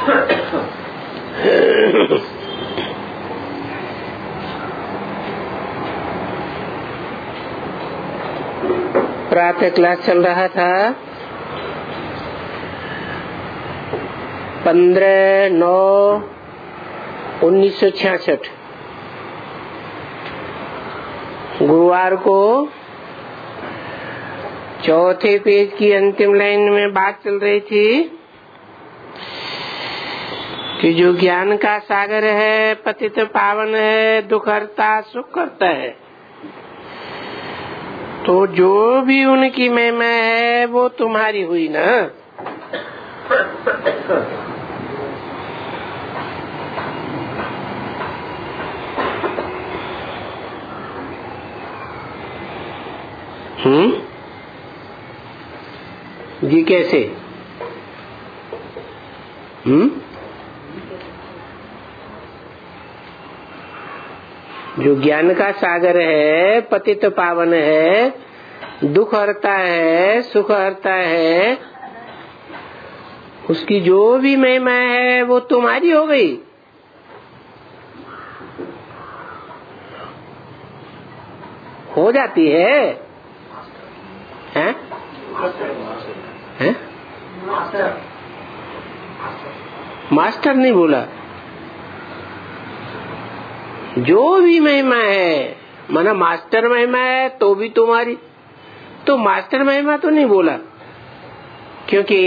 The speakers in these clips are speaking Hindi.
प्रातः क्लास चल रहा था 15/9/1966 गुरुवार को चौथे पेज की अंतिम लाइन में बात चल रही थी कि जो ज्ञान का सागर है, पतित पावन है, दुख हरता सुख करता है, तो जो भी उनकी महिमा है वो तुम्हारी हुई ना। जी कैसे? जो ज्ञान का सागर है, पतित पावन है, दुख हरता है, सुख हरता है, उसकी जो भी महिमा है वो तुम्हारी हो गई। हो जाती है, हैं? हैं? मास्टर नहीं बोला, जो भी महिमा है, माना मास्टर महिमा है तो भी तुम्हारी, तो मास्टर महिमा तो नहीं बोला, क्योंकि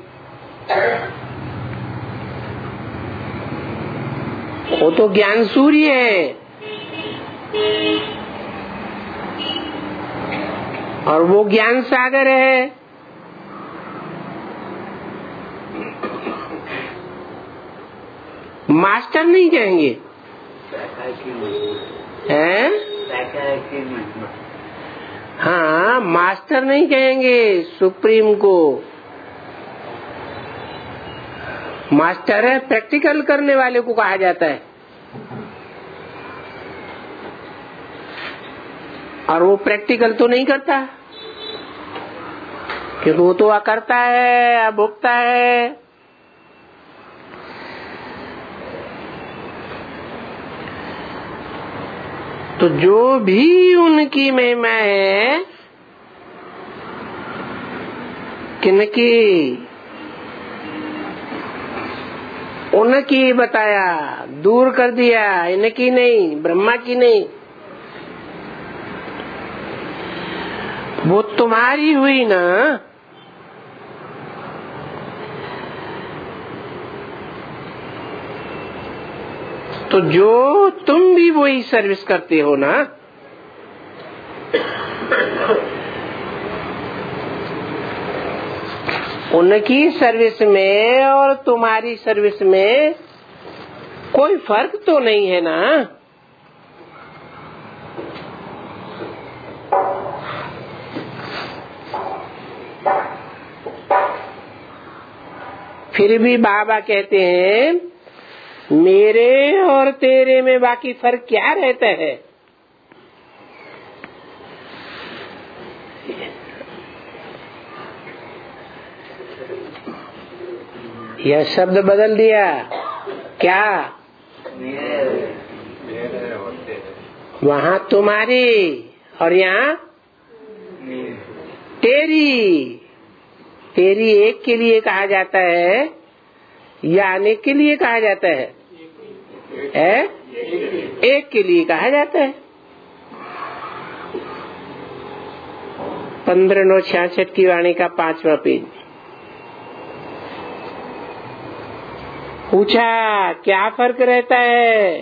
वो तो ज्ञान सूर्य है और वो ज्ञान सागर है। मास्टर नहीं कहेंगे, हैं? हाँ, मास्टर नहीं कहेंगे सुप्रीम को। मास्टर है, प्रैक्टिकल करने वाले को कहा जाता है, और वो प्रैक्टिकल तो नहीं करता, क्योंकि वो तो अकर्ता है, अभोक्ता है। तो जो भी उनकी महिमा है, किनकी? उनकी बताया, दूर कर दिया, इनकी नहीं, ब्रह्मा की नहीं। वो तुम्हारी हुई ना। तो जो तुम भी वही सर्विस करते हो ना। उनकी सर्विस में और तुम्हारी सर्विस में कोई फर्क तो नहीं है ना। फिर भी बाबा कहते हैं, मेरे और तेरे में बाकी फर्क क्या रहता है? यह शब्द बदल दिया क्या? वहाँ तुम्हारी और यहाँ तेरी। तेरी एक के लिए कहा जाता है या अनेक के लिए कहा जाता है? एक के लिए कहा जाता है। 15/9/66 की वाणी का 5वां पेज। पूछा क्या फर्क रहता है?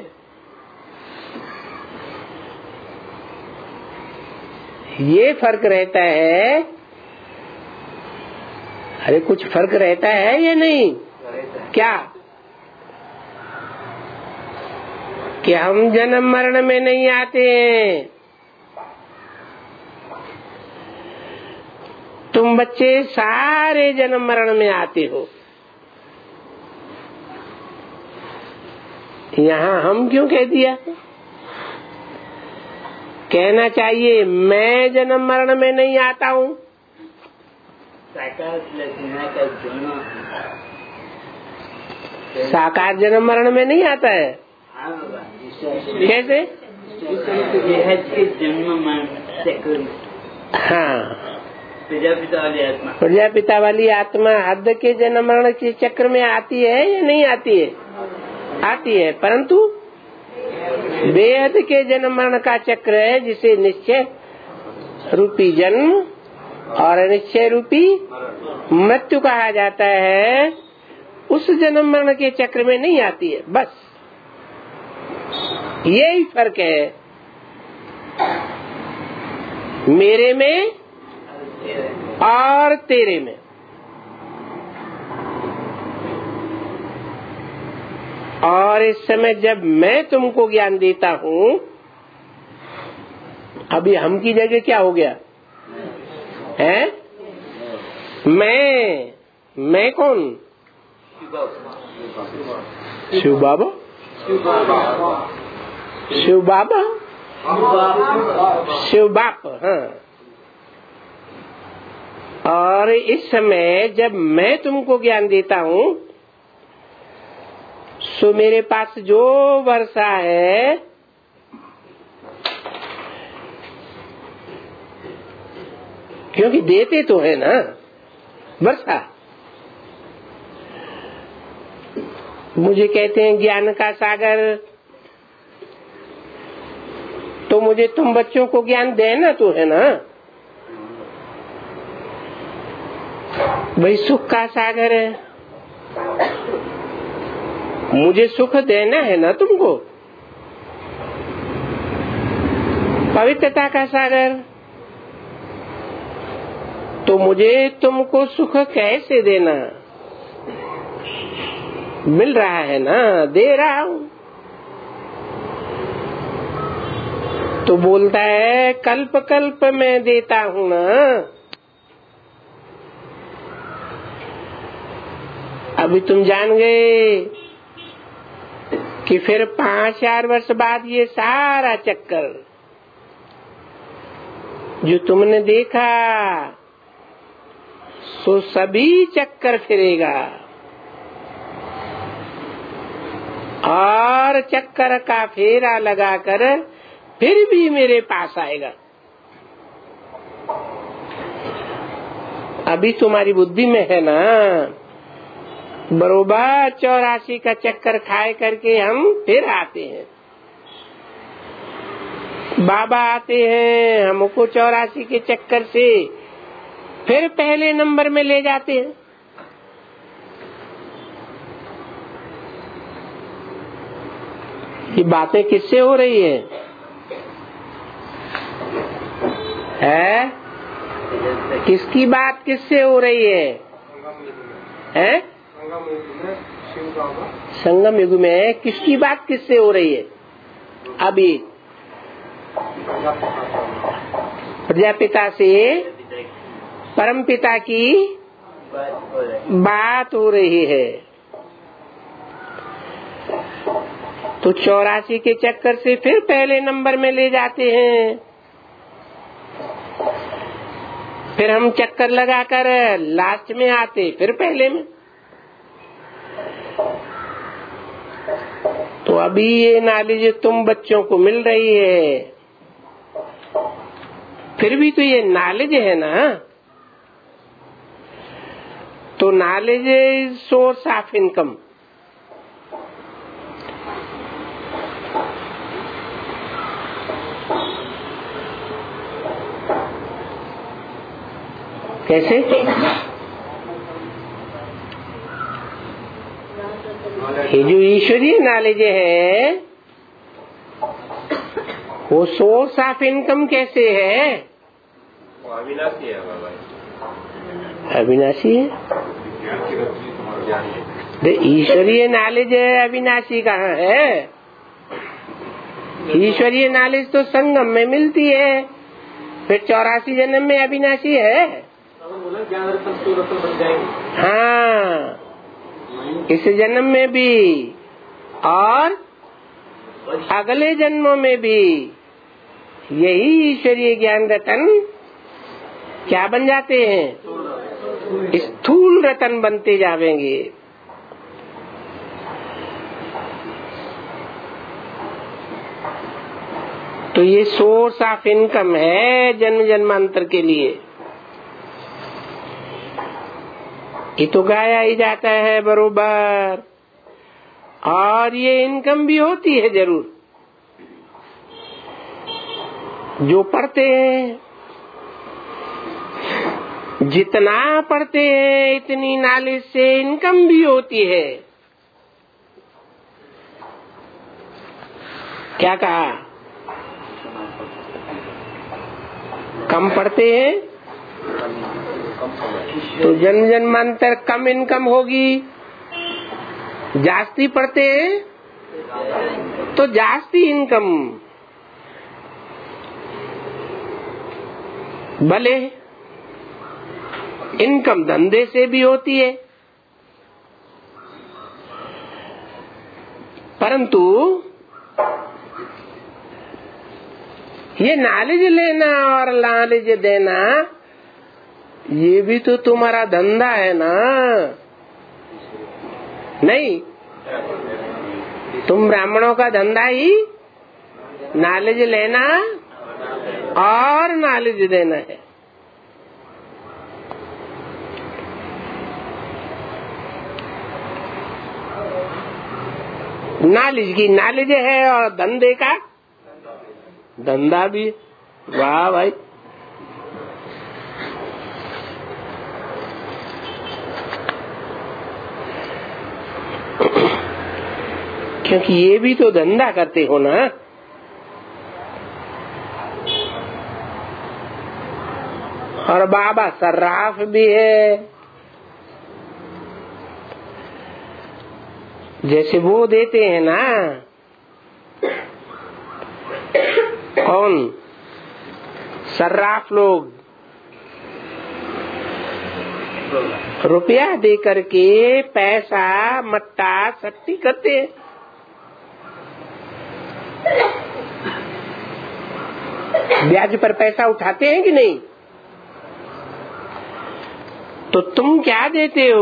ये फर्क रहता है। अरे कुछ फर्क रहता है या नहीं? क्या? कि हम जन्म मरण में नहीं आते हैं। तुम बच्चे सारे जन्म मरण में आते हो। यहाँ हम क्यों कह दिया? कहना चाहिए मैं जन्म मरण में नहीं आता हूँ। साकार जन्म मरण में नहीं आता है। कैसे? हाँ, प्रजापिता वाली आत्मा हद के जन्म मरण के चक्र में आती है या नहीं आती है? आती है, परंतु बेहद के जन्म मरण का चक्र है, जिसे निश्चय रूपी जन्म और अनिश्चय रूपी मृत्यु कहा जाता है। उस जन्म मरण के चक्र में नहीं आती है। बस यही फर्क है मेरे में और तेरे में। और इस समय जब मैं तुमको ज्ञान देता हूँ, अभी हम की जगह क्या हो गया है? मैं कौन? शिव बाबा। शिव बाबा, शिव बाप। हाँ, और इस समय जब मैं तुमको ज्ञान देता हूँ, सो मेरे पास जो वर्षा है क्योंकि देते तो है ना वर्षा। मुझे कहते हैं ज्ञान का सागर, तो मुझे तुम बच्चों को ज्ञान देना तो है ना। भाई सुख का सागर है, मुझे सुख देना है ना तुमको। पवित्रता का सागर, तो मुझे तुमको सुख कैसे देना? मिल रहा है ना, दे रहा हूँ। तो बोलता है कल्प कल्प में देता हूँ ना। अभी तुम जान गए कि फिर 5-4 वर्ष बाद ये सारा चक्कर जो तुमने देखा, सो सभी चक्कर फिरेगा और चक्कर का फेरा लगाकर फिर भी मेरे पास आएगा। अभी तुम्हारी बुद्धि में है ना, बरोबर 84 का चक्कर खाए करके हम फिर आते हैं। बाबा आते हैं, हमको 84 के चक्कर से फिर पहले नंबर में ले जाते हैं। ये बातें किससे हो रही है? किसकी बात किससे हो रही है? संगम युग में किसकी बात किससे हो रही है? अभी प्रजापिता से परम पिता की बात हो रही है। तो 84 के चक्कर से फिर पहले नंबर में ले जाते हैं। फिर हम चक्कर लगाकर लास्ट में आते फिर पहले में। तो अभी ये नॉलेज तुम बच्चों को मिल रही है, फिर भी तो ये नॉलेज है ना। तो knowledge is source of income. कैसे? ये जो ईश्वरीय नॉलेज है वो सोर्स ऑफ इनकम कैसे है? वो अविनाशी है बाबा। अविनाशी है। ईश्वरीय नॉलेज है, अविनाशी कहाँ है? ईश्वरीय नॉलेज तो संगम में मिलती है, फिर 84 जन्म में अविनाशी है। हाँ, इस जन्म में भी और अगले जन्मों में भी यही ईश्वरीय ज्ञान रतन क्या बन जाते हैं? स्थूल रतन बनते जावेंगे। तो ये सोर्स ऑफ इनकम है जन्म जन्मांतर के लिए। ये तो गाया ही जाता है बरोबर, और ये इनकम भी होती है जरूर। जो पढ़ते हैं, जितना पढ़ते हैं इतनी नॉलेज से इनकम भी होती है। क्या कहा? कम पढ़ते हैं तो जन्म जन्मांतर कम इनकम होगी, जास्ती पढ़ते हैं तो जास्ती इनकम। भले इनकम धंधे से भी होती है, परंतु ये नॉलेज लेना और नॉलेज देना ये भी तो तुम्हारा धंधा है ना? नहीं, तुम ब्राह्मणों का धंधा ही नॉलेज लेना और नॉलेज देना है। नॉलेज की नॉलेज है और धंधे का धंधा भी। वाह भाई, क्योंकि ये भी तो धंधा करते हो ना। और बाबा सर्राफ भी है, जैसे वो देते हैं ना। कौन? सर्राफ लोग रुपया दे करके पैसा मट्टा सट्टी करते हैं। ब्याज पर पैसा उठाते हैं कि नहीं? तो तुम क्या देते हो?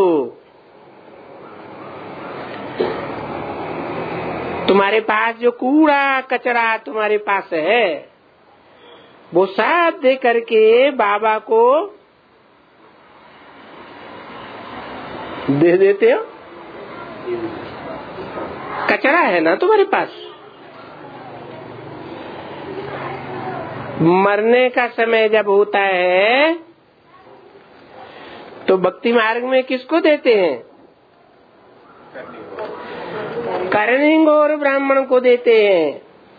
तुम्हारे पास जो कूड़ा कचरा तुम्हारे पास है वो सब दे करके बाबा को दे देते हो। कचरा है ना तुम्हारे पास। मरने का समय जब होता है तो भक्ति मार्ग में किसको देते हैं? करणी गौर ब्राह्मण को देते हैं।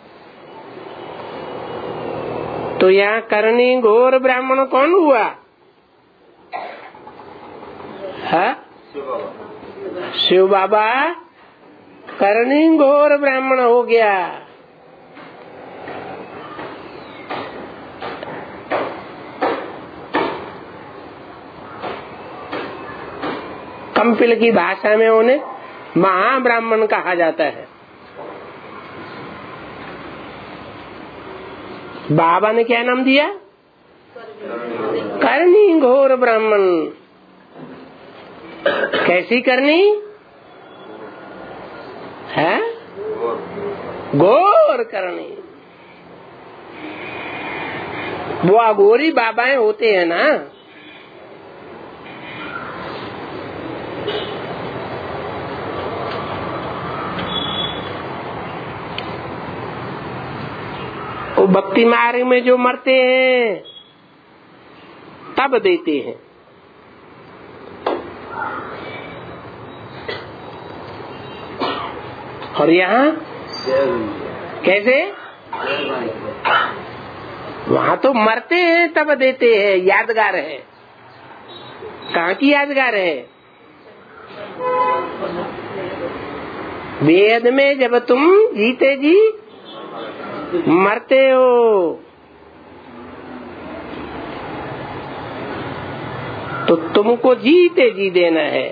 तो यहाँ करणी गौर ब्राह्मण कौन हुआ? है शिव बाबा करणी गौर ब्राह्मण हो गया। कंपिल की भाषा में उन्हें महाब्राह्मण कहा जाता है। बाबा ने क्या नाम दिया? करणी घोर ब्राह्मण। कैसी करनी है? घोर करनी। वो अघोरी बाबाएं होते हैं ना। वो भक्ति मार्ग में जो मरते हैं तब देते हैं। और यहाँ कैसे? वहाँ तो मरते हैं तब देते हैं। यादगार है। कहाँ की यादगार है? वेद में जब तुम जीते जी मरते हो तो तुमको जीते जी देना है।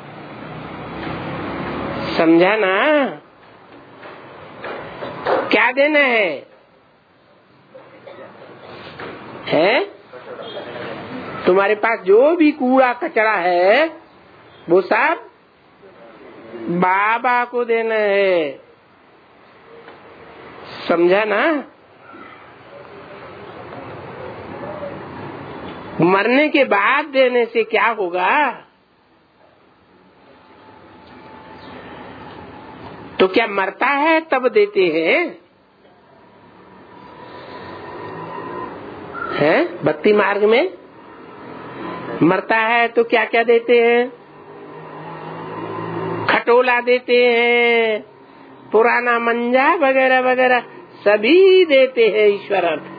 समझा ना? क्या देना है? है तुम्हारे पास जो भी कूड़ा कचरा है वो सब बाबा को देना है। समझा ना? मरने के बाद देने से क्या होगा? तो क्या मरता है तब देते हैं? भक्ति मार्ग में मरता है तो क्या क्या देते हैं? खटोला देते हैं, पुराना मंजा वगैरह वगैरह सभी देते हैं ईश्वर अर्थ।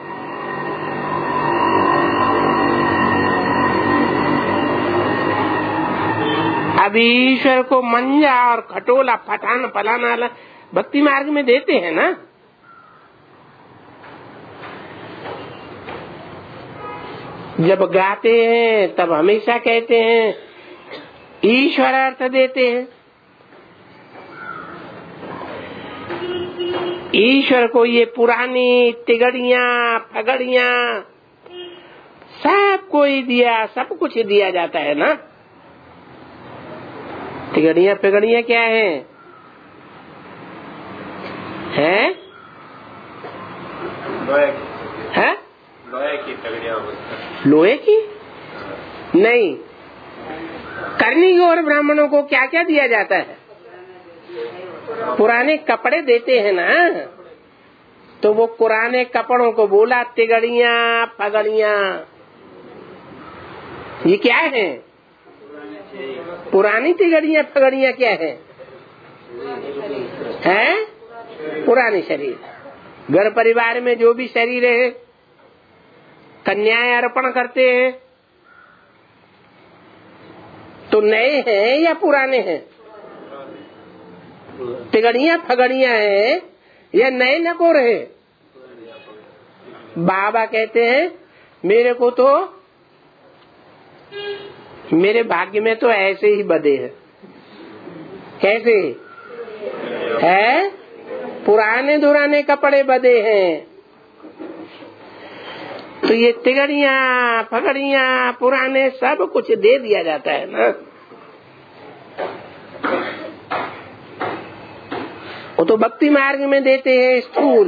अब ईश्वर को मंजा और खटोला फटाना फलाना भक्ति मार्ग में देते हैं ना। जब गाते हैं तब हमेशा कहते हैं ईश्वर अर्थ देते हैं। ईश्वर को ये पुरानी तिगड़ियां फगड़ियां सब कोई दिया, सब कुछ दिया जाता है ना। तिगड़ियां फगड़ियां क्या है? लोहे की तगड़ियां। लोहे की नहीं, करनी और ब्राह्मणों को क्या क्या दिया जाता है? पुराने कपड़े देते हैं ना। तो वो पुराने कपड़ों को बोला तिगड़ियां फगड़ियां। ये क्या है? पुरानी तिगड़ियां फगड़ियां क्या है? पुराने शरीर। घर परिवार में जो भी शरीर है कन्याएं अर्पण करते हैं तो नए हैं या पुराने हैं? तिगड़ियां फगड़ियां हैं या नए नकोर है? बाबा कहते हैं मेरे को तो, मेरे भाग्य में तो ऐसे ही बदे हैं। कैसे है? पुराने दुराने कपड़े बदे हैं। तो ये तिगड़ियां फगड़ियां पुराने सब कुछ दे दिया जाता है ना। वो तो भक्ति मार्ग में देते हैं स्थूल,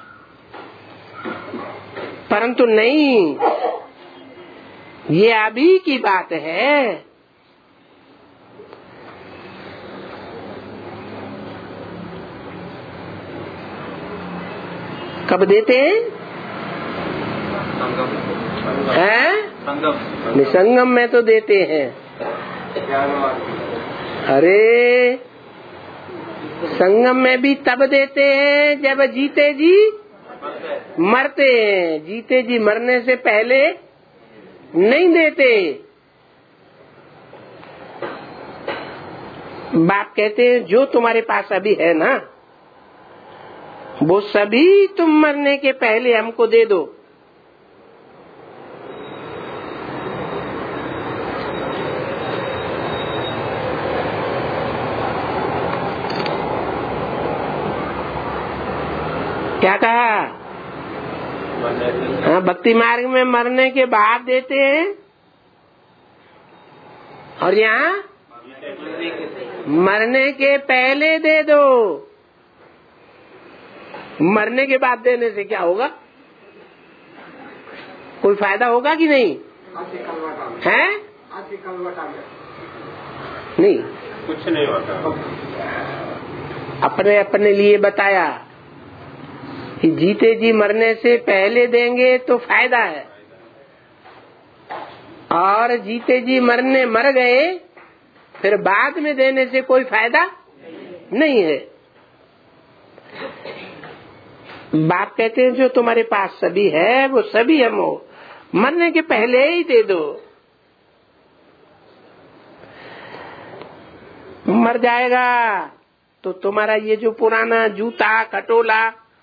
परंतु नहीं, ये अभी की बात है। कब देते हैं? संगम में तो देते हैं। अरे संगम में भी तब देते हैं जब जीते जी मरते हैं। जीते जी मरने से पहले नहीं देते। बाप कहते हैं जो तुम्हारे पास अभी है ना वो सभी तुम मरने के पहले हमको दे दो। क्या कहा? हाँ, भक्ति मार्ग में मरने के बाद देते हैं और यहाँ मरने के पहले दे दो। मरने के बाद देने से क्या होगा? कोई फायदा होगा कि नहीं? है? नहीं, कुछ नहीं होता। अपने अपने लिए बताया कि जीते जी मरने से पहले देंगे तो फायदा है, और जीते जी मर गए फिर बाद में देने से कोई फायदा नहीं है। बाप कहते हैं जो तुम्हारे पास सभी है वो सभी हम हो, मरने के पहले ही दे दो। मर जाएगा तो तुम्हारा ये जो पुराना जूता खटोला,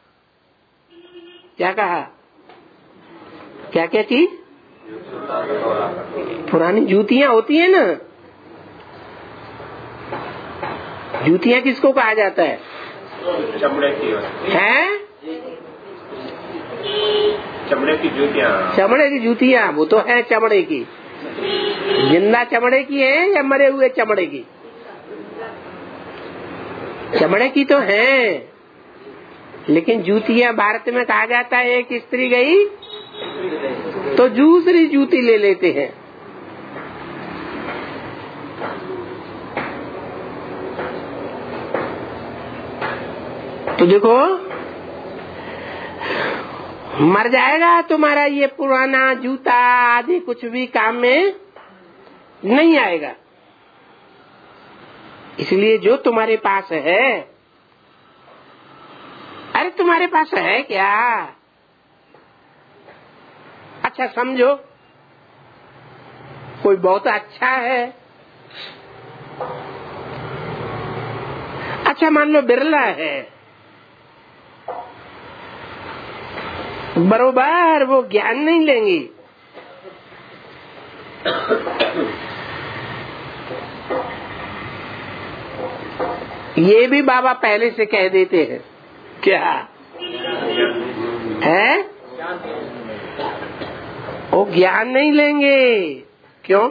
क्या कहा, क्या क्या चीज, पुरानी जूतियां होती है ना। जूतियां किसको कहा जाता है? चमड़े की है? चमड़े की जूतियां। चमड़े की जूतियां वो तो है चमड़े की। जिंदा चमड़े की है या मरे हुए चमड़े की? चमड़े की तो है, लेकिन जूतियां भारत में कहा जाता है एक स्त्री गई तो दूसरी जूती ले लेते हैं। तो देखो, मर जाएगा तुम्हारा ये पुराना जूता आदि, कुछ भी काम में नहीं आएगा। इसलिए जो तुम्हारे पास है, अरे तुम्हारे पास है क्या, अच्छा समझो, कोई बहुत अच्छा है, अच्छा मान लो बिरला है, बरोबर वो ज्ञान नहीं लेंगी। ये भी बाबा पहले से कह देते हैं, क्या है, वो ज्ञान नहीं लेंगे। क्यों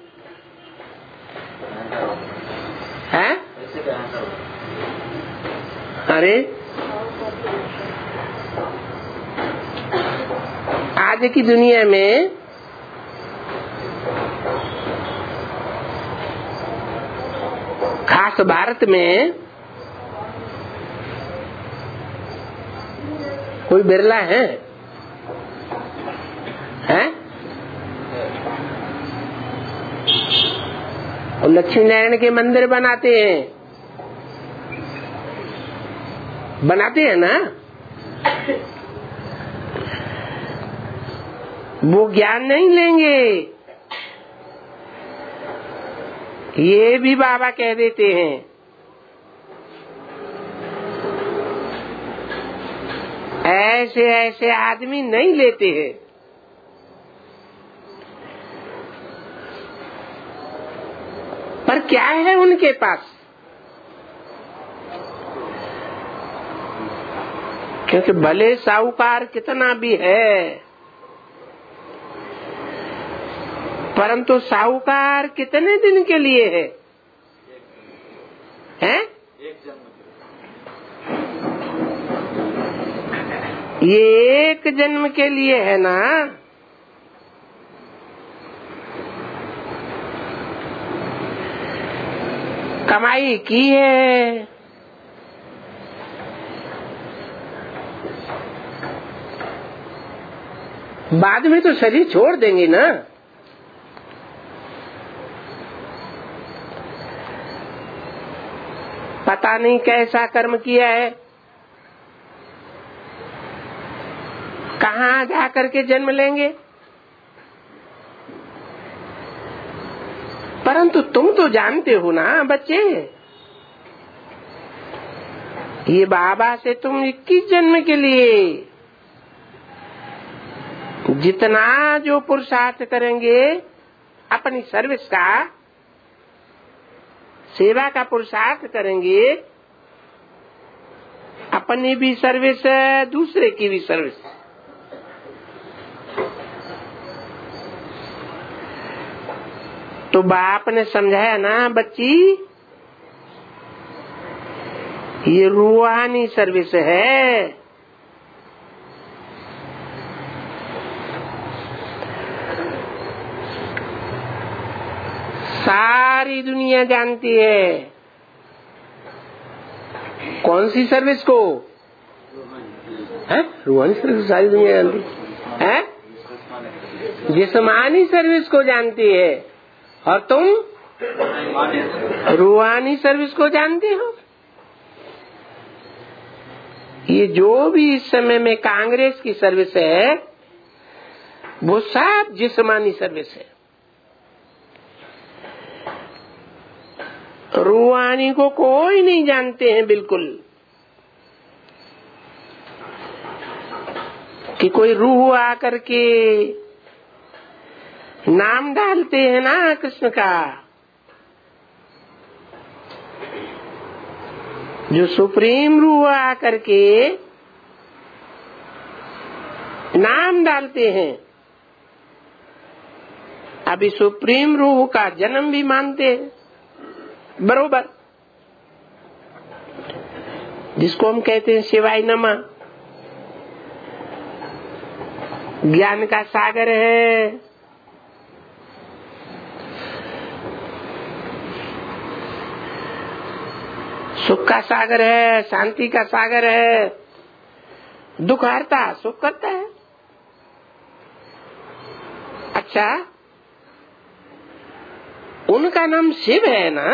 है? अरे आज की दुनिया में खास भारत में कोई बिरला है? और लक्ष्मी नारायण के मंदिर बनाते हैं ना, वो ज्ञान नहीं लेंगे। ये भी बाबा कह देते हैं, ऐसे ऐसे आदमी नहीं लेते हैं। पर क्या है उनके पास? क्योंकि भले साहूकार कितना भी है, परंतु साहूकार कितने दिन के लिए है? ये एक जन्म के लिए है ना। कमाई की है, बाद में तो शरीर छोड़ देंगे ना। पता नहीं कैसा कर्म किया है, कहाँ जा करके जन्म लेंगे। परंतु तुम तो जानते हो ना बच्चे, ये बाबा से तुम 21 जन्म के लिए जितना जो पुरुषार्थ करेंगे, अपनी सर्विस का, सेवा का पुरुषार्थ करेंगे, अपनी भी सर्विस, दूसरे की भी सर्विस। तो बाप ने समझाया ना बच्ची, ये रूहानी सर्विस है। सारी दुनिया जानती है। कौन सी सर्विस को? रूहानी सर्विस सारी दुनिया जानती है। जिस्मानी सर्विस को जानती है, और तुम रूहानी सर्विस को जानते हो। ये जो भी इस समय में कांग्रेस की सर्विस है, वो सब जिस्मानी सर्विस है। रूहानी को कोई नहीं जानते हैं बिल्कुल, कि कोई रूह आकर के नाम डालते हैं ना कृष्ण का। जो सुप्रीम रूह आकर के नाम डालते हैं, अभी सुप्रीम रूह का जन्म भी मानते हैं, बरोबर, जिसको हम कहते हैं शिवाय नमः। ज्ञान का सागर है, सुख का सागर है, शांति का सागर है, दुख हरता सुख करता है। अच्छा, उनका नाम शिव है ना,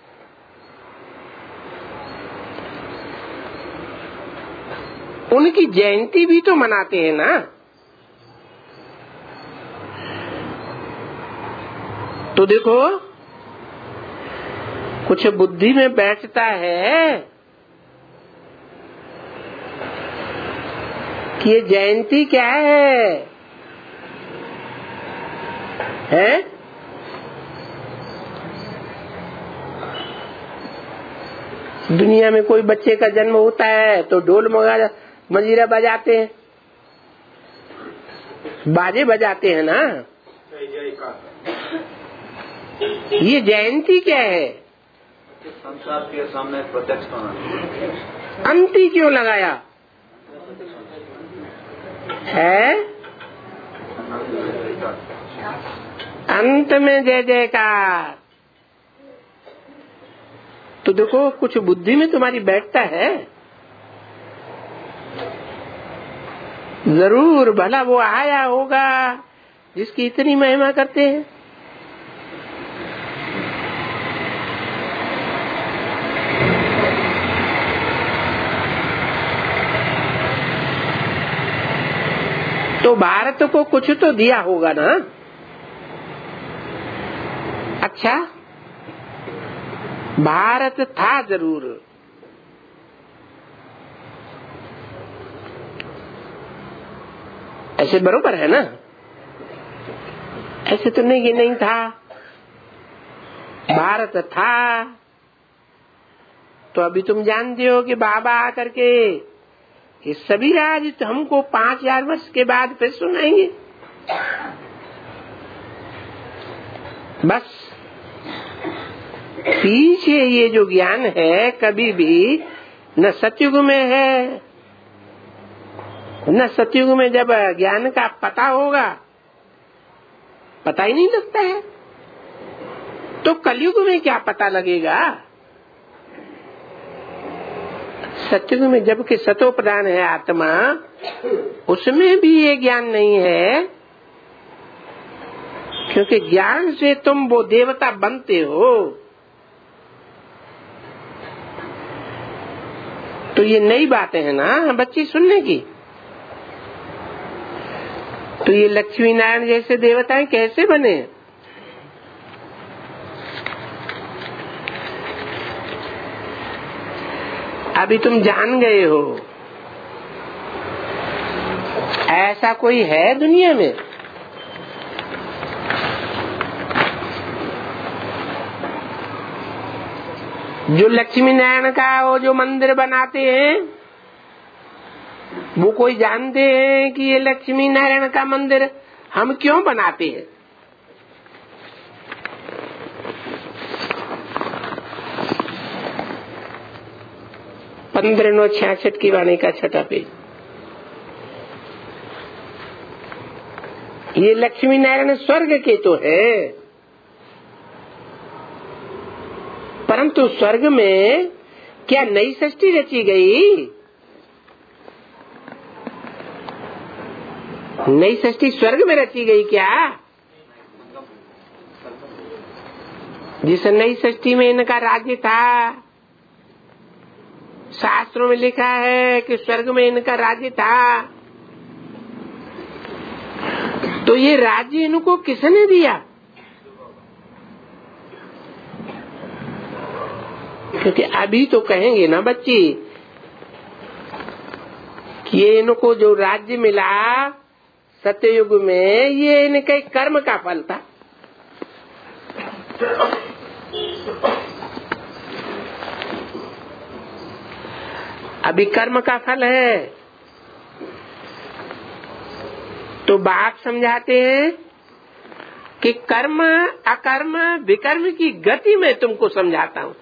उनकी जयंती भी तो मनाते हैं ना। तो देखो, कुछ बुद्धि में बैठता है कि ये जयंती क्या है? दुनिया में कोई बच्चे का जन्म होता है तो ढोल मजीरा बजाते हैं, बाजे बजाते हैं ना। ये जयंती क्या है? संसार के सामने प्रत्यक्ष होना। अंती क्यों लगाया है? अंत में जय जयकार। तो देखो, कुछ बुद्धि में तुम्हारी बैठता है जरूर, भला वो आया होगा जिसकी इतनी महिमा करते हैं। तो भारत को कुछ तो दिया होगा ना। अच्छा, भारत था जरूर, ऐसे बरोबर है ना? ऐसे तो नहीं कि नहीं था, भारत था। तो अभी तुम जानते हो कि बाबा आकर के ये सभी राज तो हमको 5000 वर्ष के बाद फिर सुनाएंगे। बस पीछे ये जो ज्ञान है कभी भी न सतयुग में है, न सतयुग में जब ज्ञान का पता होगा, पता ही नहीं लगता है, तो कलयुग में क्या पता लगेगा? सतयुग में जबकि सतो प्रधान है आत्मा, उसमें भी ये ज्ञान नहीं है, क्योंकि ज्ञान से तुम वो देवता बनते हो। तो ये नई बातें है ना बच्ची सुनने की। तो ये लक्ष्मी नारायण जैसे देवताएं कैसे बने? अभी तुम जान गए हो, ऐसा कोई है दुनिया में? जो लक्ष्मी नारायण का वो जो मंदिर बनाते हैं, वो कोई जानते हैं कि ये लक्ष्मी नारायण का मंदिर हम क्यों बनाते हैं? पंद्रह 66 की वाणी का 6ठा पेज। ये लक्ष्मी नारायण स्वर्ग के तो है, परंतु स्वर्ग में क्या नई सृष्टि रची गई? नई सृष्टि स्वर्ग में रची गई क्या? जिस नई सृष्टि में इनका राज्य था, शास्त्रों में लिखा है कि स्वर्ग में इनका राज्य था, तो ये राज्य इनको किसने दिया? क्योंकि अभी तो कहेंगे ना बच्ची कि ये इनको जो राज्य मिला सत्ययुग में, ये इनके कर्म का फल था। अभी कर्म का फल है। तो बाप समझाते हैं कि कर्म अकर्म विकर्म की गति में तुमको समझाता हूँ।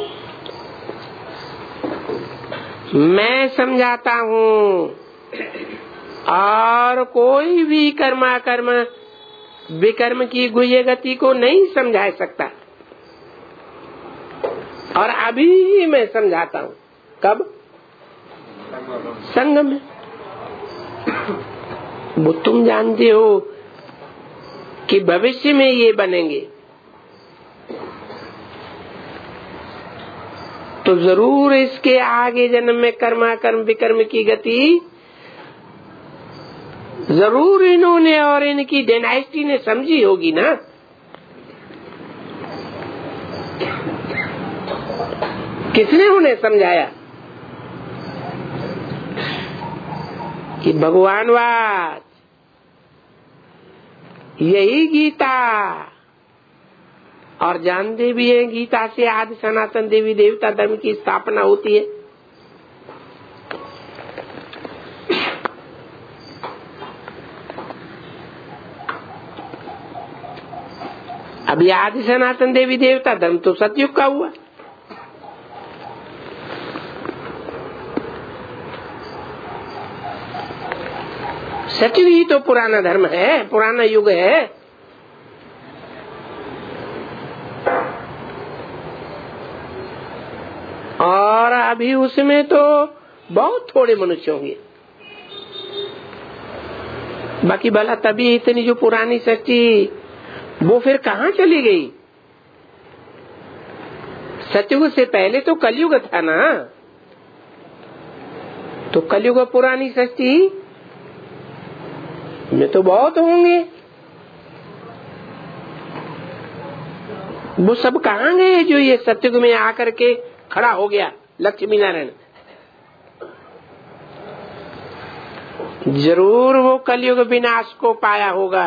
मैं समझाता हूँ और कोई भी कर्माकर्म विकर्म की गुह्य गति को नहीं समझा सकता। और अभी मैं समझाता हूँ। कब? संगम में। वो तुम जानते हो कि भविष्य में ये बनेंगे, तो जरूर इसके आगे जन्म में कर्माकर्म विकर्म की गति जरूर इन्होंने और इनकी डायनेस्टी ने समझी होगी ना। किसने उन्हें समझाया कि भगवानवाद यही गीता, और जानते भी हैं गीता से आदि सनातन देवी देवता धर्म की स्थापना होती है। अभी आदि सनातन देवी देवता धर्म तो सतयुग का हुआ। सतयुग ही तो पुराना धर्म है, पुराना युग है। और अभी उसमें तो बहुत थोड़े मनुष्य होंगे। बाकी भला तभी इतनी जो पुरानी सच्ची वो फिर कहाँ चली गई? सतयुग से पहले तो कलयुग था ना, तो कलयुग पुरानी सच्ची में तो बहुत होंगे। वो सब कहाँ गए जो ये सतयुग में आकर के खड़ा हो गया? लक्ष्मी नारायण जरूर वो कलयुग विनाश को पाया होगा,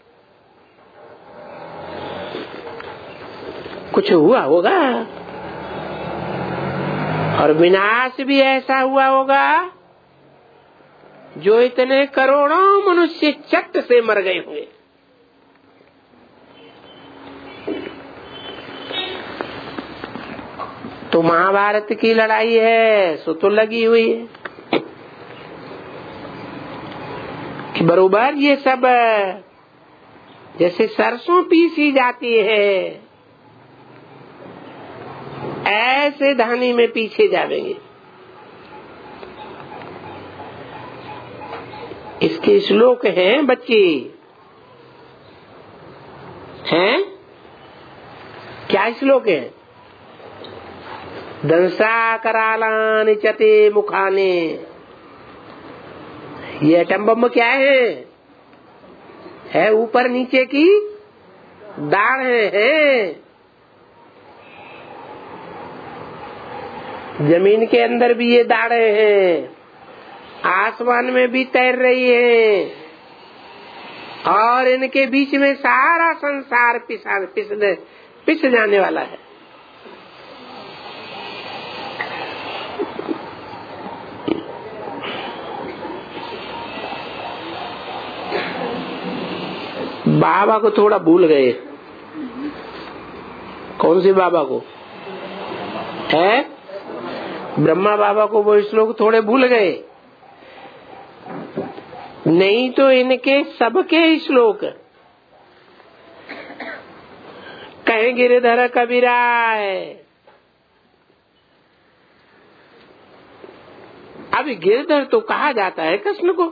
कुछ हुआ होगा, और विनाश भी ऐसा हुआ होगा जो इतने करोड़ों मनुष्य चट से मर गए होंगे। तो महाभारत की लड़ाई है सो तो लगी हुई है कि बरोबर ये सब जैसे सरसों पीसी जाती है ऐसे धानी में पीछे जाएंगे। इसके श्लोक हैं बच्चे, हैं क्या श्लोक है? दंसा करालानि चते मुखाने। ये अटम्बम क्या है ऊपर नीचे की दाढ़ है। जमीन के अंदर भी ये दाढ़े हैं, आसमान में भी तैर रही है, और इनके बीच में सारा संसार पिस जाने वाला है। बाबा को थोड़ा भूल गए। कौन से बाबा को? है ब्रह्मा बाबा को वो श्लोक थोड़े भूल गए, नहीं तो इनके सबके श्लोक कहे गिरधर कबीराय। अभी गिरधर तो कहा जाता है कृष्ण को।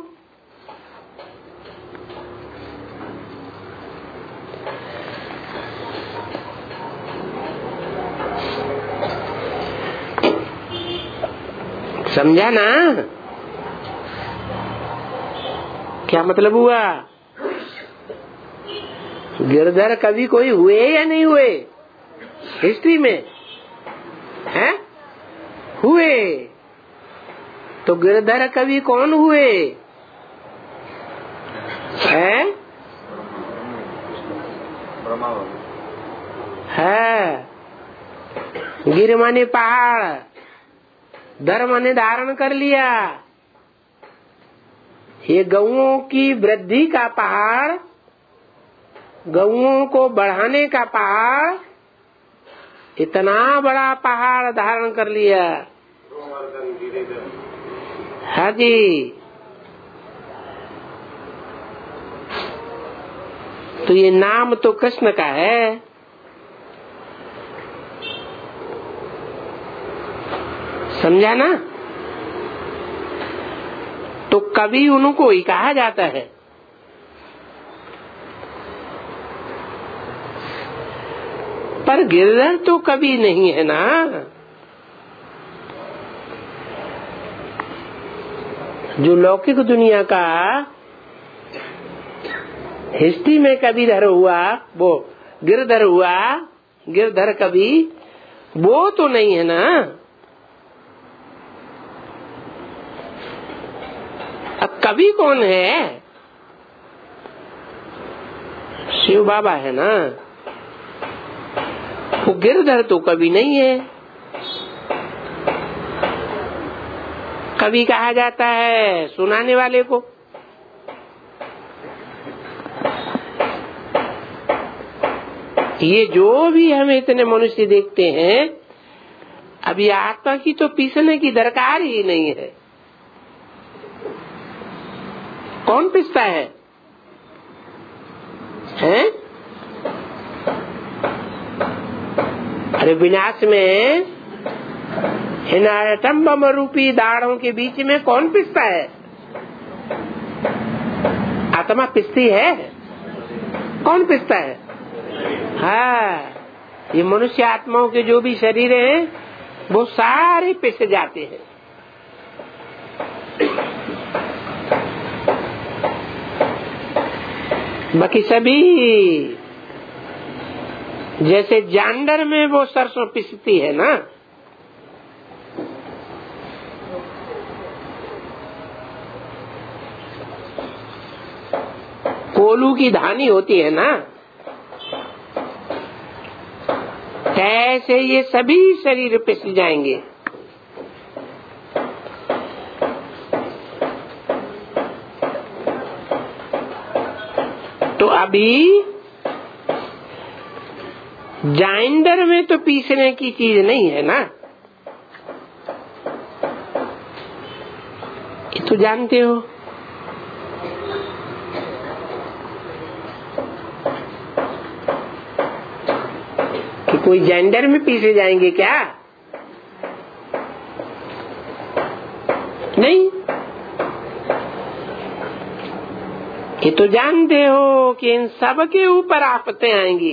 समझा ना क्या मतलब हुआ? गिरधर कभी कोई हुए या नहीं हुए हिस्ट्री में? हैं हुए। तो गिरधर कभी कौन हुए? हैं है गिर माने पहाड़, धर्म ने धारण कर लिया। ये गौओं की वृद्धि का पहाड़, गौओं को बढ़ाने का पहाड़, इतना बड़ा पहाड़ धारण कर लिया। हाँ जी, तो ये नाम तो कृष्ण का है। समझा ना? तो कवि उनको ही कहा जाता है। पर गिरधर तो कवि नहीं है ना। जो लौकिक दुनिया का हिस्ट्री में कविधर हुआ वो गिरधर हुआ, गिरधर कवि वो तो नहीं है ना। अब कवि कौन है? शिव बाबा है ना। वो गिरधर तो कवि नहीं है। कवि कहा जाता है सुनाने वाले को। ये जो भी हम इतने मनुष्य देखते हैं, अभी आत्मा की तो पीसने की दरकार ही नहीं है। कौन पिसता है? हैं? अरे विनाश में इन एटम बम रूपी दाढ़ों के बीच में कौन पिसता है? आत्मा पिसती है? कौन पिसता है? हाँ, ये मनुष्य आत्माओं के जो भी शरीर हैं वो सारे पिस जाते हैं। बाकी सभी जैसे जानवर में वो सरसों पिसती है ना, कोलू की धानी होती है ना, ऐसे ये सभी शरीर पिस जाएंगे। तो अभी जाइंडर में तो पीसने की चीज नहीं है ना, ये तो जानते हो। कि कोई जेंडर में पीसे जाएंगे क्या? नहीं। ये तो जानते हो कि इन सब के ऊपर आफतें आएंगी।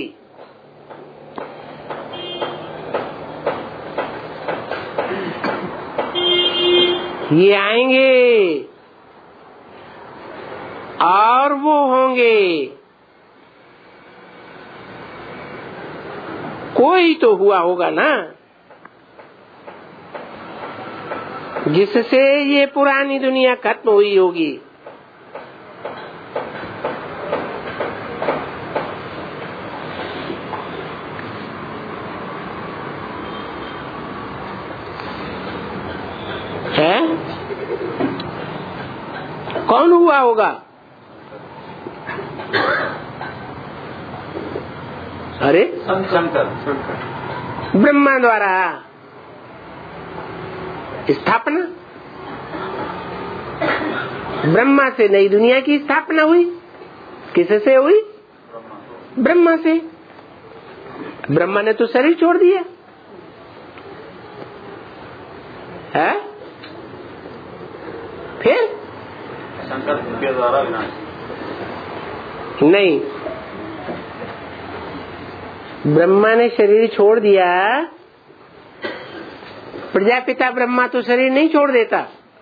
ये आएंगे और वो होंगे। कोई तो हुआ होगा ना जिससे ये पुरानी दुनिया खत्म हुई होगी। है? कौन हुआ होगा? अरे शंकर ब्रह्मा द्वारा स्थापना। ब्रह्मा से नई दुनिया की स्थापना हुई। किससे हुई? ब्रह्मा से। ब्रह्मा ने तो शरीर छोड़ दिया है। फिर शंकर के द्वारा विनाश नहीं, ब्रह्मा ने शरीर छोड़ दिया। प्रजापिता ब्रह्मा तो शरीर नहीं छोड़ देता।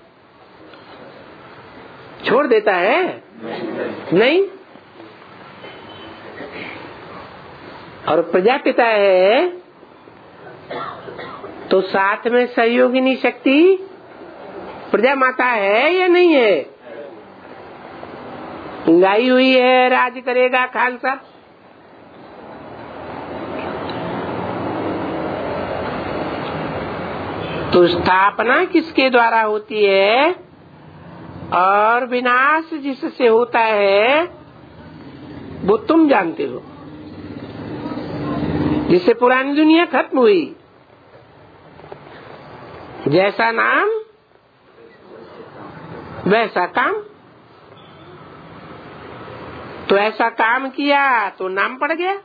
छोड़ देता है? नहीं। और प्रजापिता है तो साथ में सहयोगिनी शक्ति प्रजा माता है या नहीं है? गाई हुई है, राज करेगा खालसा। तो स्थापना किसके द्वारा होती है और विनाश जिससे होता है वो तुम जानते हो। जिससे पुरानी दुनिया खत्म हुई, जैसा नाम वैसा काम। तो ऐसा काम किया तो नाम पड़ गया।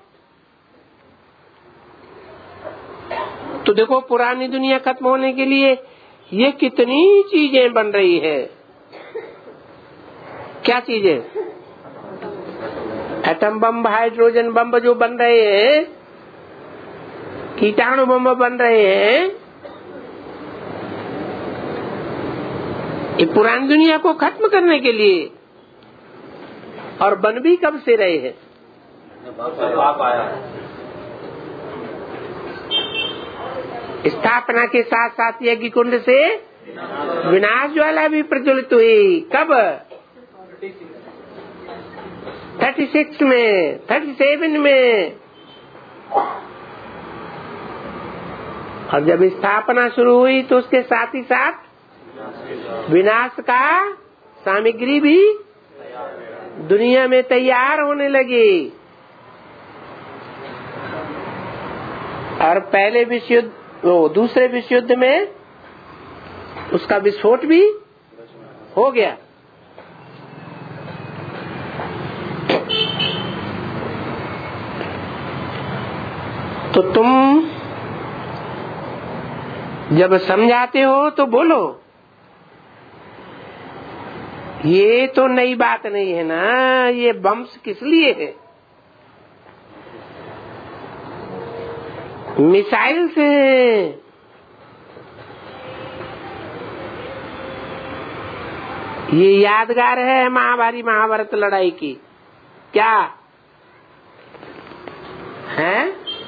तो देखो पुरानी दुनिया खत्म होने के लिए ये कितनी चीजें बन रही है। क्या चीजें? एटम बम, हाइड्रोजन बम जो बन रहे हैं, कीटाणु बम बन रहे हैं, ये पुरानी दुनिया को खत्म करने के लिए। और बन भी कब से रहे हैं? स्थापना के साथ साथ यज्ञ कुंड से विनाश ज्वाला भी प्रज्वलित हुई। कब? 36 में, 37 में। और जब स्थापना शुरू हुई तो उसके साथ ही साथ विनाश का सामग्री भी दुनिया में तैयार होने लगी। और पहले विश्व युद्ध, दूसरे विश्व युद्ध में उसका विस्फोट भी हो गया। तो तुम जब समझाते हो तो बोलो, ये तो नई बात नहीं है ना, ये बम्स किस लिए है? मिसाइल से। ये यादगार है महाभारत लड़ाई की। क्या है?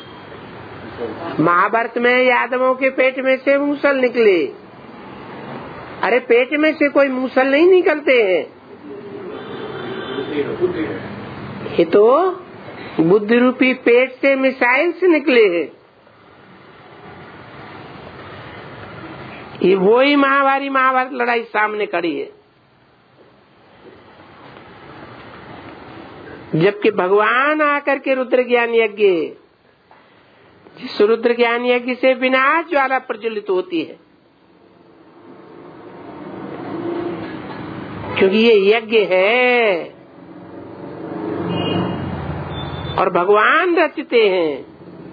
महाभारत में यादवों के पेट में से मूसल निकले। अरे पेट में से कोई मूसल नहीं निकलते हैं, ये तो बुद्धि रूपी पेट से मिसाइल से निकले हैं। ये वही महाभारत लड़ाई सामने खड़ी है। जबकि भगवान आकर के रुद्र ज्ञान यज्ञ, जिस रुद्र ज्ञान यज्ञ से विनाश ज्वाला प्रज्वलित होती है, क्योंकि ये यज्ञ है और भगवान रचते हैं।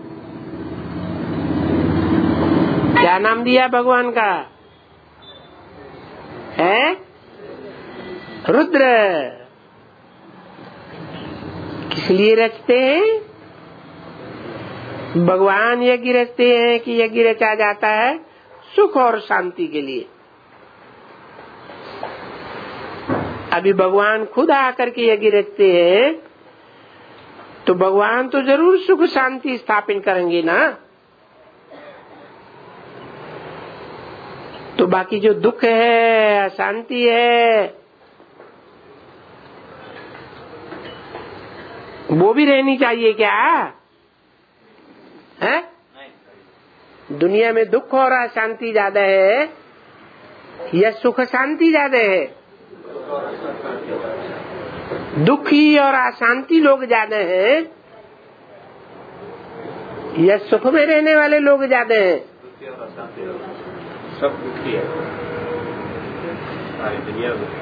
क्या नाम दिया भगवान का? है रुद्र। किस लिए रचते हैं? भगवान यज्ञ रचते हैं कि यज्ञ रचा जाता है सुख और शांति के लिए। अभी भगवान खुद आकर के यज्ञ रचते हैं तो भगवान तो जरूर सुख शांति स्थापित करेंगे ना। तो बाकी जो दुख है, अशांति है, वो भी रहनी चाहिए क्या? है? दुनिया में दुख और अशांति ज्यादा है या सुख शांति ज्यादा है? दुखी और अशांति लोग ज्यादा हैं या सुख में रहने वाले लोग ज्यादा हैं? सब दुखी है, सारी दुनिया दुखी।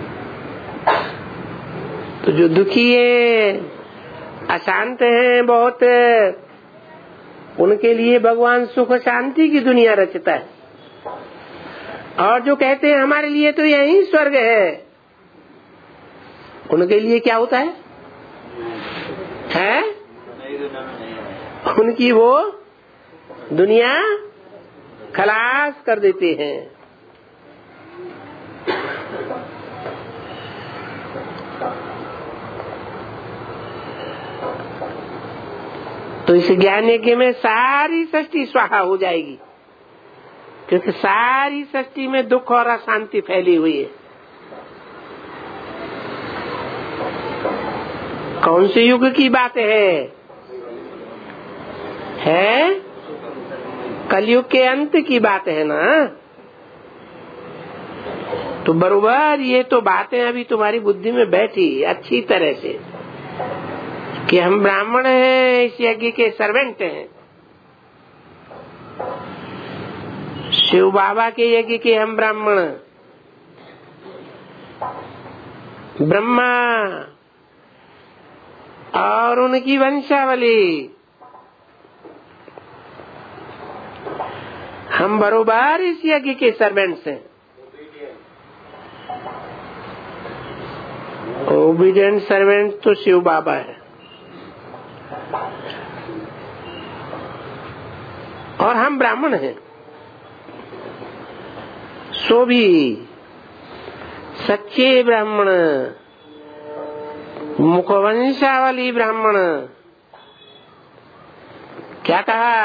तो जो दुखी है, अशांत है बहुत, उनके लिए भगवान सुख शांति की दुनिया रचता है। और जो कहते हैं हमारे लिए तो यही स्वर्ग है, उनके लिए क्या होता है? उनकी वो दुनिया खलास कर देते हैं। तो इस ज्ञान यज्ञ में सारी सृष्टि स्वाहा हो जाएगी, क्योंकि सारी सृष्टि में दुख और अशांति फैली हुई है। कौन से युग की बात है? कलयुग के अंत की बात है ना। तो बरोबर ये तो बातें अभी तुम्हारी बुद्धि में बैठी अच्छी तरह से कि हम ब्राह्मण हैं, इस यज्ञ के सर्वेंट हैं, शिव बाबा के यज्ञ के हम ब्राह्मण। ब्रह्मा और उनकी वंशावली। हम बरोबर इस यज्ञ के सर्वेंट्स हैं। ओबीडिएंट सर्वेंट तो शिव बाबा है, और हम ब्राह्मण हैं। सो भी सच्चे ब्राह्मण, मुखवंशावली ब्राह्मण। क्या कहा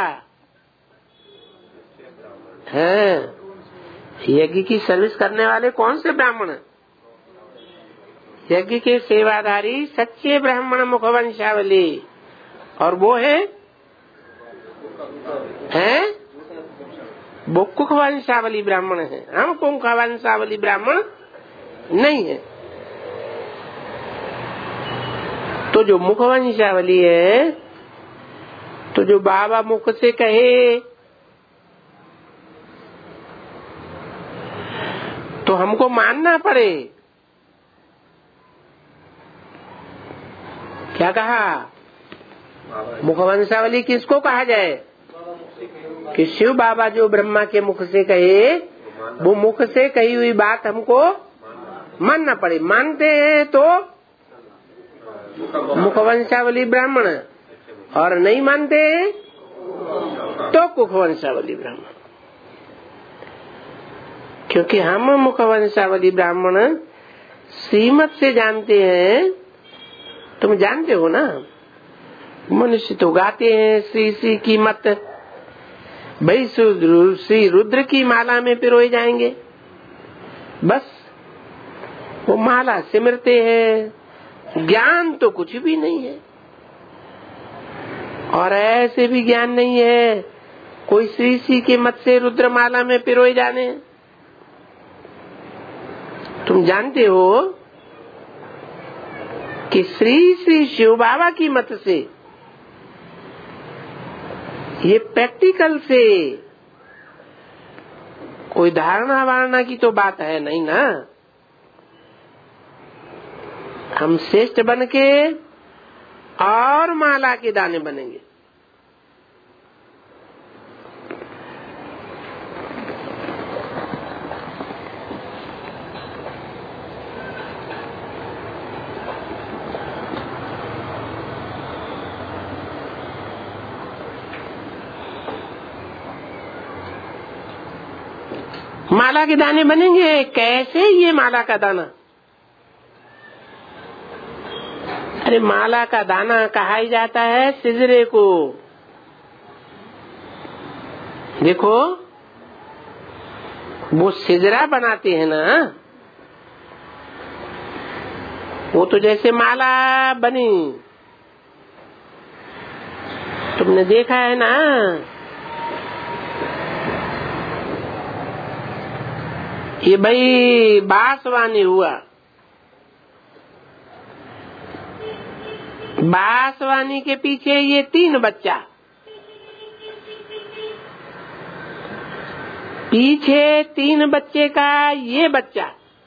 है? यज्ञ की सर्विस करने वाले कौन से ब्राह्मण? यज्ञ के सेवाधारी सच्चे ब्राह्मण मुखवंशावली, और वो है वो कुखवंशावली ब्राह्मण है। हम कुखवंशावली ब्राह्मण नहीं है। तो जो मुखवंशावली है, तो जो बाबा मुख से कहे तो हमको मानना पड़े। क्या कहा? मुखवंशावली किसको कहा जाए? कि शिव बाबा जो ब्रह्मा के मुख से कहे, वो मुख से कही हुई बात हमको मानना पड़े। मानते हैं तो मुखवंशावली ब्राह्मण, और नहीं मानते तो कुखवंशावली ब्राह्मण। क्योंकि हम मुखवंशावली ब्राह्मण श्रीमत से जानते हैं। तुम जानते हो ना, मनुष्य तो गाते हैं श्री श्री की मत, भाई श्री रुद्र की माला में पिरोए जाएंगे। बस वो माला सिमरते हैं, ज्ञान तो कुछ भी नहीं है। और ऐसे भी ज्ञान नहीं है कोई श्री श्री के मत से रुद्र माला में पिरोए जाने। तुम जानते हो कि श्री श्री शिव बाबा की मत से, ये प्रैक्टिकल से कोई धारणा वारणा की तो बात है नहीं ना। हम श्रेष्ठ बन के और माला के दाने बनेंगे। माला के दाने बनेंगे। कैसे? ये माला का दाना, अरे माला का दाना कहा ही जाता है सिजरे को। देखो वो सिजरा बनाते हैं ना, वो तो जैसे माला बनी, तुमने देखा है ना। ये भाई बांसवानी हुआ, बांसवानी के पीछे ये 3 बच्चा, पीछे 3 बच्चे का ये बच्चा,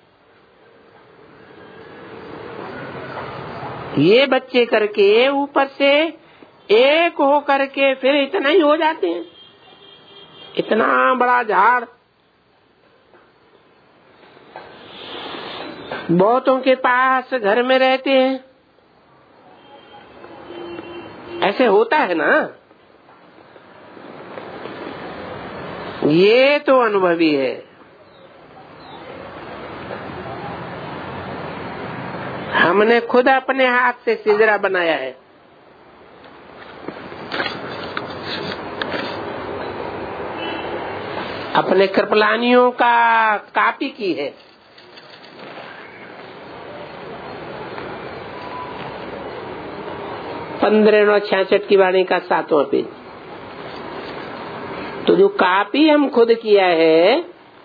ये बच्चे करके ऊपर से एक हो करके फिर इतना ही हो जाते हैं। इतना बड़ा झाड़ बहुतों के पास घर में रहते हैं। ऐसे होता है ना। ये तो अनुभवी है। हमने खुद अपने हाथ से सिजरा बनाया है। अपने कृपलानियों का कॉपी की है। पंद्रह 66 की वाणी का 7वां पेज। तो जो कॉपी हम खुद किया है,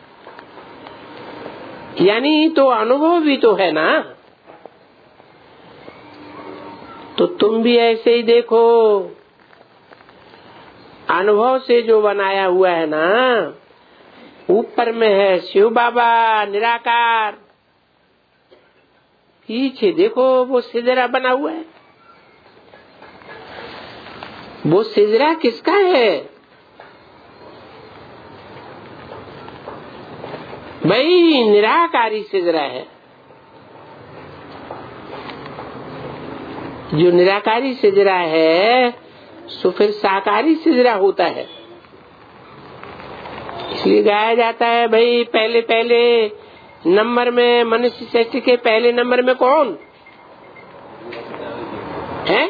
यानी तो अनुभव भी तो है ना। तो तुम भी ऐसे ही देखो, अनुभव से जो बनाया हुआ है ना, ऊपर में है शिव बाबा निराकार, पीछे देखो वो सिजरा बना हुआ है। वो सिजरा किसका है? भाई निराकारी सिजरा है। जो निराकारी सिजरा है सो फिर साकारी सिजरा होता है। इसलिए गाया जाता है भाई पहले पहले नंबर में मनुष्य सृष्टि के पहले नंबर में कौन है?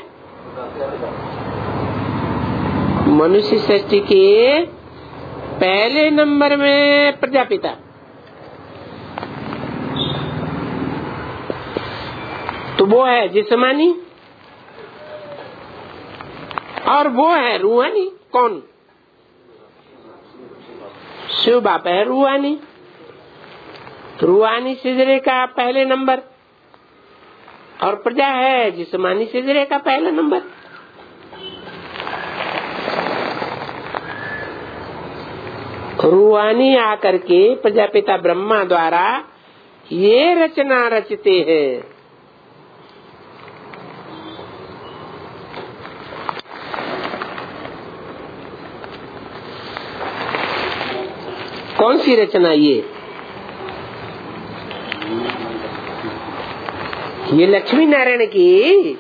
मनुष्य सृष्टि के पहले नंबर में प्रजापिता। तो वो है जिस्मानी और वो है रूहानी। कौन? शिव बाप है रूहानी। रूहानी सिजरे का पहले नंबर और प्रजा है जिस्मानी सिजरे का पहला नंबर। रूहानी आकर के प्रजापिता ब्रह्मा द्वारा ये रचना रचते हैं। कौन सी रचना? ये लक्ष्मी नारायण की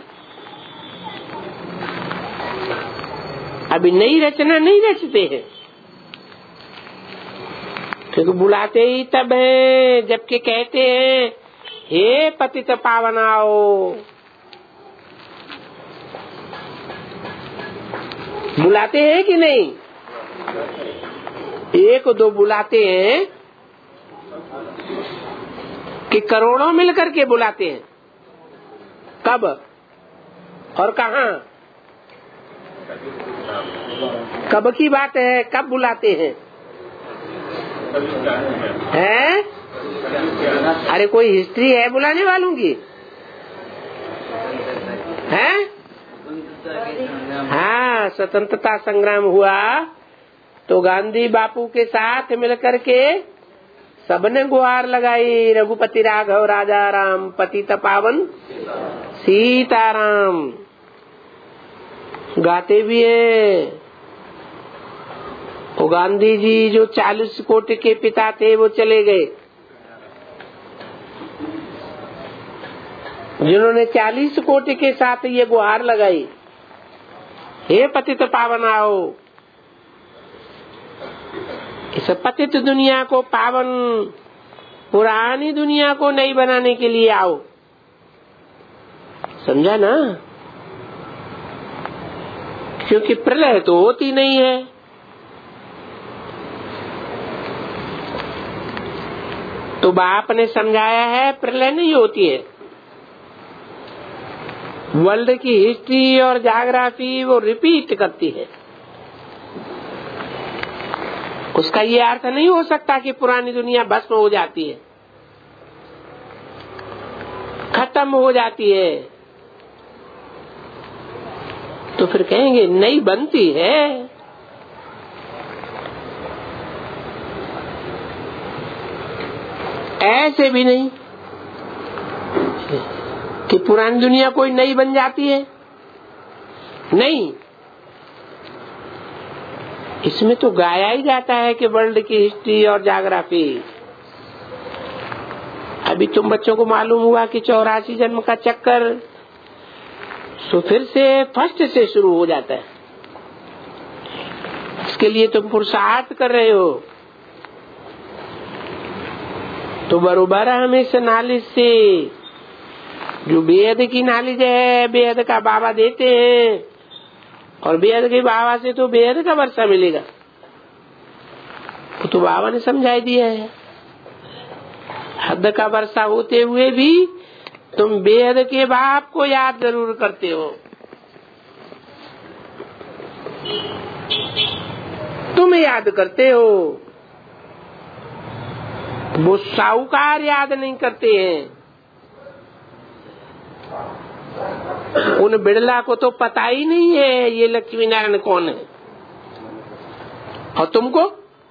अभी नई रचना नहीं रचते हैं, क्योंकि बुलाते ही तब है जबकि कहते हैं हे पतित पावनाओ। बुलाते हैं कि नहीं? एक दो बुलाते हैं कि करोड़ों मिलकर के बुलाते हैं? कब और कहाँ? कब की बात है? कब बुलाते हैं? हैं? अरे कोई हिस्ट्री है बुलाने वालों की? हैं? हाँ, स्वतंत्रता संग्राम हुआ तो गांधी बापू के साथ मिलकर के सबने गुहार लगाई, रघुपति राघव राजा राम पतित पावन सीताराम। गाते भी है। वो गांधी जी जो 40 कोटि के पिता थे वो चले गए, जिन्होंने 40 कोटि के साथ ये गुहार लगाई, हे पतित पावन आओ। इस पतित दुनिया को पावन, पुरानी दुनिया को नई बनाने के लिए आओ। समझा ना? क्योंकि प्रलय तो होती नहीं है। तो बाप ने समझाया है प्रलय नहीं होती है। वर्ल्ड की हिस्ट्री और ज्योग्राफी वो रिपीट करती है। उसका ये अर्थ नहीं हो सकता कि पुरानी दुनिया भस्म हो जाती है, खत्म हो जाती है। तो फिर कहेंगे नई बनती है। ऐसे भी नहीं कि पुरानी दुनिया कोई नई बन जाती है, नहीं। इसमें तो गाया ही जाता है कि वर्ल्ड की हिस्ट्री और ज्योग्राफी। अभी तुम बच्चों को मालूम हुआ कि 84 जन्म का चक्कर तो फिर से फर्स्ट से शुरू हो जाता है। इसके लिए तुम पुरुषार्थ कर रहे हो तो बरोबर हमें इस नॉलेज से, जो बेहद की नॉलेज है, बेहद का बाबा देते हैं, और बेहद के बाबा से तो बेहद का वर्षा मिलेगा। तो बाबा ने समझाई दिया है। हद का वर्षा होते हुए भी तुम बेहद के बाप को याद जरूर करते हो। तुम याद करते हो, वो साहूकार याद नहीं करते हैं। उन बिड़ला को तो पता ही नहीं है ये लक्ष्मी नारायण कौन है। और तुमको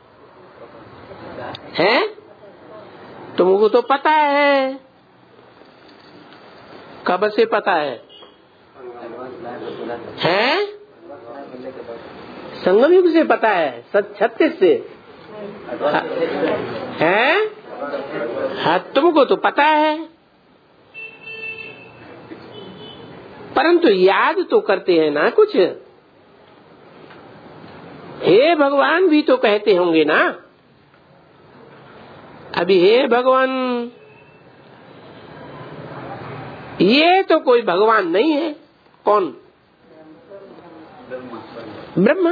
है? तुमको तो पता है। कब से पता है? हैं? संगम युग से पता है, 36 से है। हाँ, तुमको तो पता है, परंतु याद तो करते हैं ना कुछ। हे भगवान भी तो कहते होंगे ना। अभी हे भगवान, ये तो कोई भगवान नहीं है। कौन? ब्रह्मा।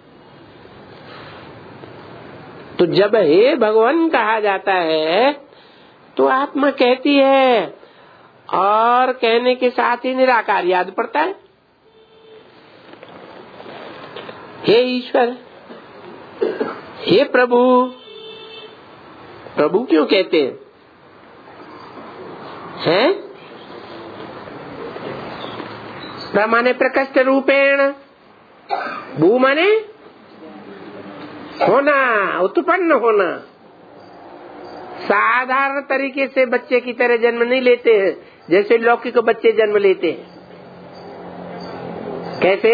तो जब हे भगवान कहा जाता है तो आत्मा कहती है, और कहने के साथ ही निराकार याद पड़ता है। हे ईश्वर, हे प्रभु। प्रभु क्यों कहते हैं? प्र माने प्रकृष्ट रूपेण, भू माने होना, उत्पन्न होना। साधारण तरीके से बच्चे की तरह जन्म नहीं लेते हैं, जैसे लौकिक बच्चे जन्म लेते हैं। कैसे?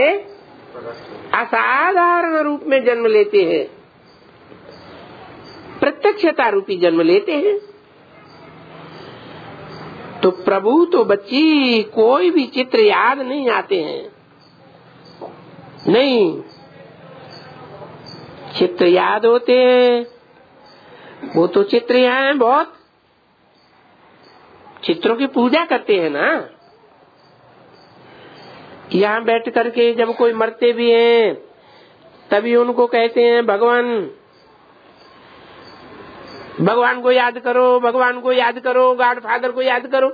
असाधारण रूप में जन्म लेते हैं, प्रत्यक्षता रूपी जन्म लेते हैं। तो प्रभु तो बच्ची कोई भी चित्र याद नहीं आते हैं। नहीं, चित्र याद होते हैं। वो तो चित्र यहाँ है, बहुत चित्रों की पूजा करते हैं ना। यहाँ बैठ करके जब कोई मरते भी हैं तभी उनको कहते हैं भगवान, भगवान को याद करो, भगवान को याद करो, गॉड फादर को याद करो।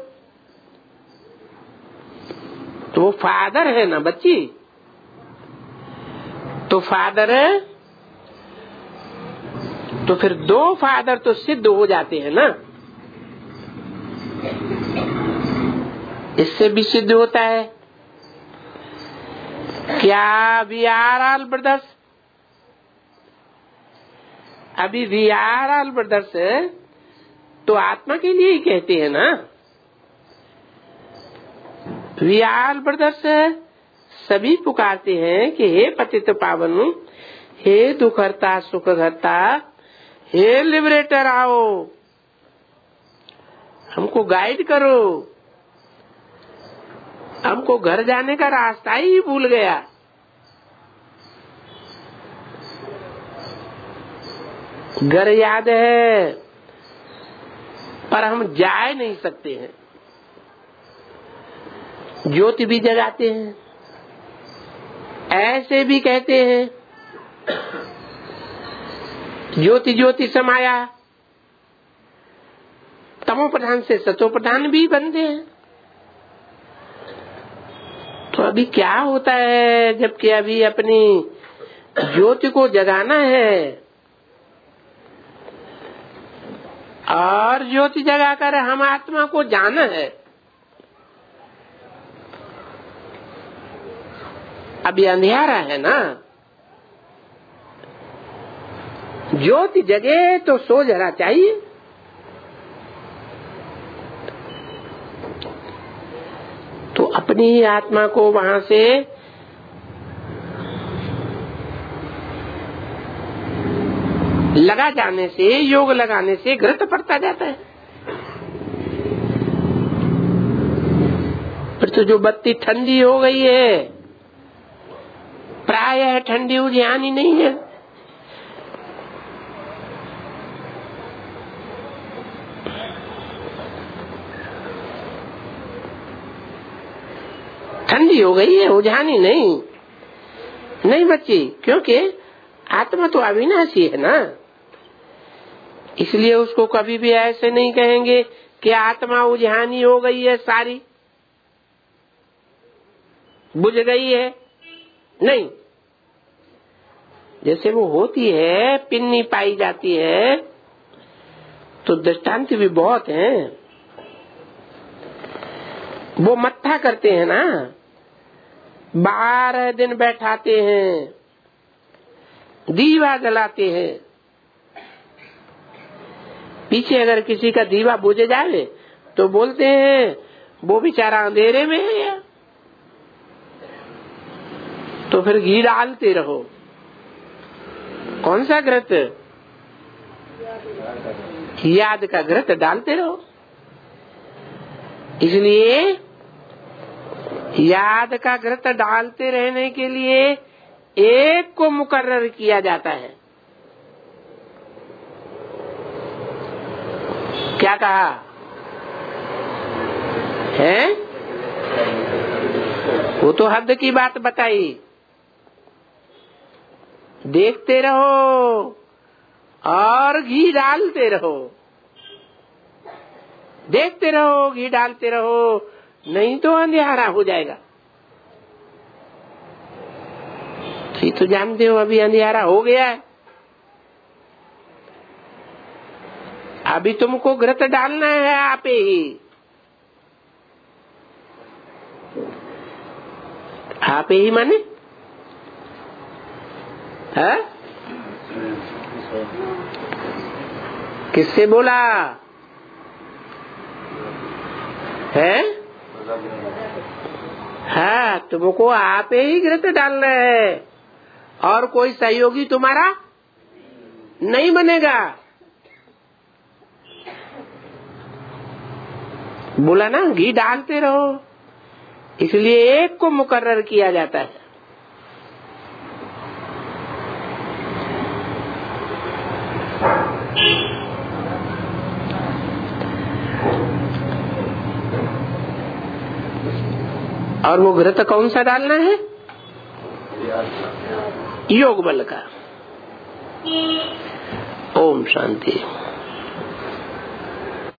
तो वो फादर है ना बच्ची। तो फादर है तो फिर 2 फादर तो सिद्ध हो जाते हैं ना। इससे भी सिद्ध होता है क्या? We are all brothers. अभी वी आर ऑल ब्रदर्स तो आत्मा के लिए ही कहते हैं ना। वी आर ब्रदर्स सभी पुकारते हैं कि हे पतित पावन, हे दुखहर्ता सुखहर्ता, हे लिबरेटर, आओ हमको गाइड करो। हमको घर जाने का रास्ता ही भूल गया। घर याद है पर हम जा नहीं सकते हैं। ज्योति भी जगाते हैं, ऐसे भी कहते हैं ज्योति ज्योति समाया। तमो प्रधान से सतो प्रधान भी बनते हैं। तो अभी क्या होता है, जबकि अभी अपनी ज्योति को जगाना है और ज्योति जगाकर हम आत्मा को जाना है। अभी अंधेरा है ना। ज्योति जगे तो सो जरा चाहिए। तो अपनी ही आत्मा को वहां से लगा जाने से, योग लगाने से घृत पड़ता जाता है। फिर तो जो बत्ती ठंडी हो गई है, प्रायः ठंडी उजियानी नहीं है। ठंडी हो गई है, उजानी नहीं बच्ची, क्योंकि आत्मा तो अविनाशी है ना। इसलिए उसको कभी भी ऐसे नहीं कहेंगे कि आत्मा उजानी हो गई है, सारी बुझ गई है। नहीं, जैसे वो होती है, पिन्नी पाई जाती है, तो दृष्टांत भी बहुत हैं। वो मत्था करते हैं ना, 12 दिन बैठाते हैं, दीवा जलाते हैं। पीछे अगर किसी का दीवा बुझ जाए तो बोलते हैं वो बेचारा अंधेरे में है। तो फिर घी डालते रहो। कौन सा घृत? याद का घृत डालते रहो। इसलिए याद का घृत डालते रहने के लिए एक को मुकर्रर किया जाता है। क्या कहा है? वो तो हद की बात बताई। देखते रहो और घी डालते रहो, देखते रहो, घी डालते रहो, नहीं तो अंधियारा हो जाएगा। तो जानते हो अभी अंधियारा हो गया है। अभी तुमको घृत डालना है आप ही। आप ही माने है? किससे बोला है? हाँ, तुमको आप ही घृत डालना है और कोई सहयोगी तुम्हारा नहीं बनेगा। बोला ना, घी डालते रहो, इसलिए एक को मुकर्रर किया जाता है। और वो घृत कौन सा डालना है? योग बल का। ओम शांति।